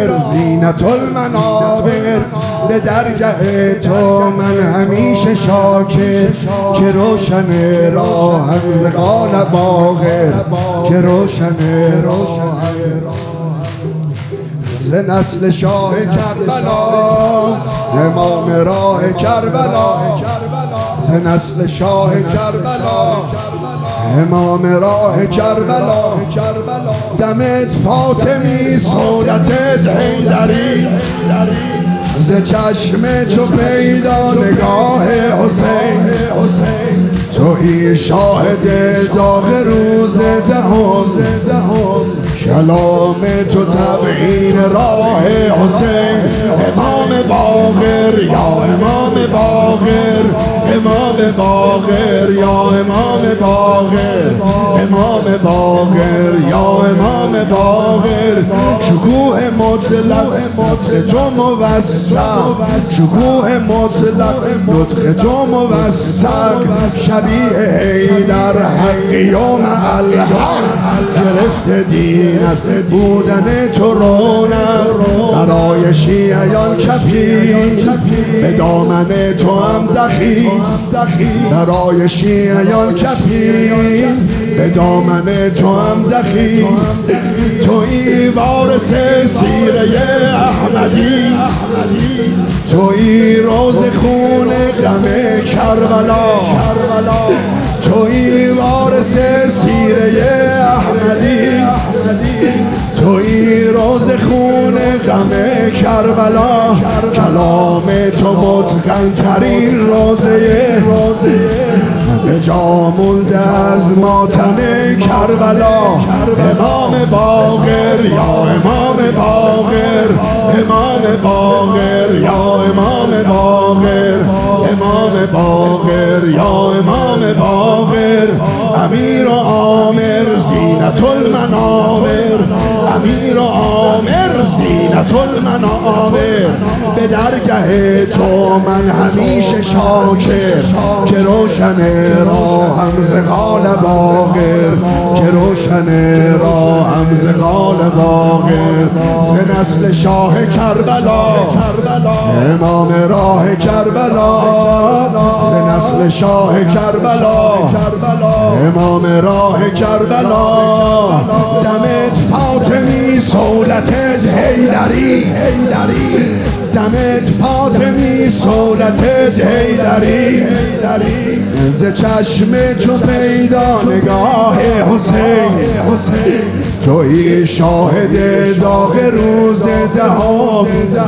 زینت المنابر. به درگه تو من همیشه شاکر، که روشن راهم ز قال باقر، که روشن راهم ز نسل شاه کربلا، امام راه کربلا، ز نسل شاه کربلا، امام راه کربلا. دمت فاطمی، صورتت حیدری، ز چشم چو پیدا نگاه حسین. تویی شاهد داغ روز دهم، کلام تو تبیین راه حسین. امام باقر یا امام باقر، امام باقر یا امام باقر، امام باقر یا امام باقر. شکوه مطلق نطق تو موثق، شکوه مطلق نطق تو موثق. شبیه حیدر حق یوم الحق، گرفت دین از بودن تو رونق. برای شیعیان کفی، به دامن تو هم دخیل. برای شیعیان کفی، به دامن تو هم دخیل. تویی وارث سیره احمدی، تویی روز خون غم کربلا. تویی وارث سیره احمدی، تویی روز خون غم کربلا. کلام تو متقن ترین روزه، به جا مونده از ماتم کربلا. امام باقر یا امام باقر، امام باقر یا امام باقر، امام باقر یا امام باقر. امیر و عامر زینت المنابر، امیر و عامر زینت المنابر. به درگه تو من همیشه شاکر، که روشن راهم ز قال باقر، که روشن راهم ز قال باقر. ز نسل شاه کربلا، امام راه کربلا، ز نسل شاه کربلا، امام راه کربلا. دمت فاطمی، صولتت حیدری، دمت فاطمی، صولتت حیدری. ز چشم چو پیدا نگاه حسین. تویی شاهد داغ روز دهم،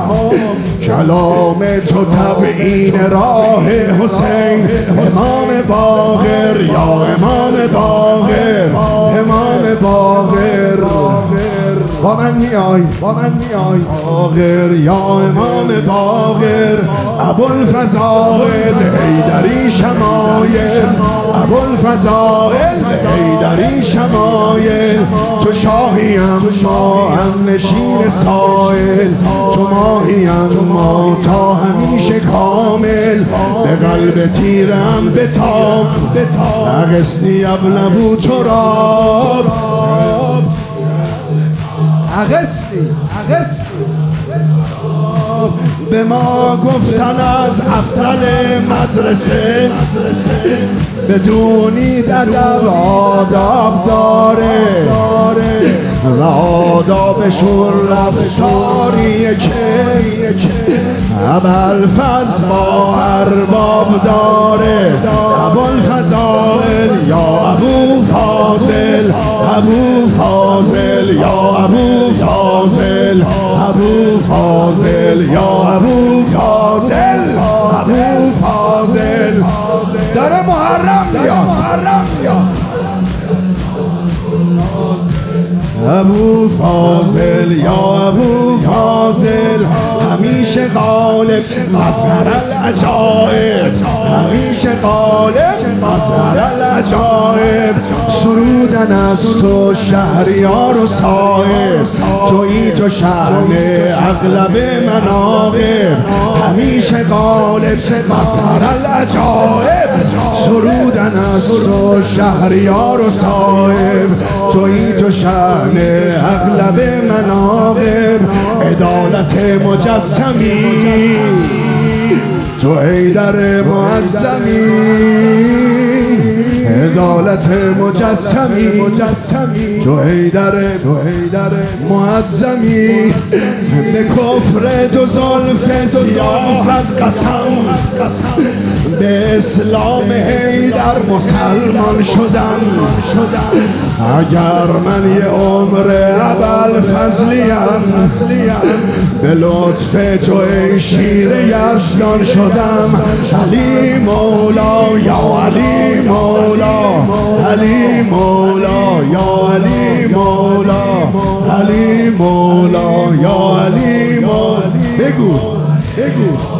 کلام تو تبیین راه حسین. امام باقر یا امام باقر، امام باقر. با من میای، با من میای. باقر یا امام باقر. ابوالفضائل حیدری شمایل، ابوالفضائل حیدری شمایل. تو شاهی اما هم نشین سائل، تو ماهی اما تا همیشه کامل. به قلب تیرم بتاب، اغثنی ابلهو تراب، اغثنی. به ما گفتن از افضل مدرسه، بدونید ادب آداب داره، و آدابشون رفتاریه که ابوالفضل با ارباب داره. ابوالفضائل یا ابو فاضل، ابو فاضل یا ابو فاضل، ابو فاضل یا ابو فاضل، ابو فاضل. داره محرم میاد. ابو فاضل یا ابو فاضل. همیشه غالب مظهر العجائب، همیشه غالب مظهر العجائب. سرودن از تو شهریار و صاحب، تویی تو شأن اغلب مناقب. همیشه غالب مظهر العجائب. سرودن از تو شهریار و صاحب، تویی تو شأن اغلب مناقب. عدالت مجسمی، تو حیدر معظمی، عدالت مجسمی، تو حیدر معظمی. به کفر دو زلف سیاهت قسم، به اسلام حیدر مسلمان شدم. اگر من یه عمر ابوالفضلیم، به لطف تو ای شیر یزدان شدم. علی مولا یا علی مولا، علی مولا یا علی مولا، علی مولا یا علی مولا. بگو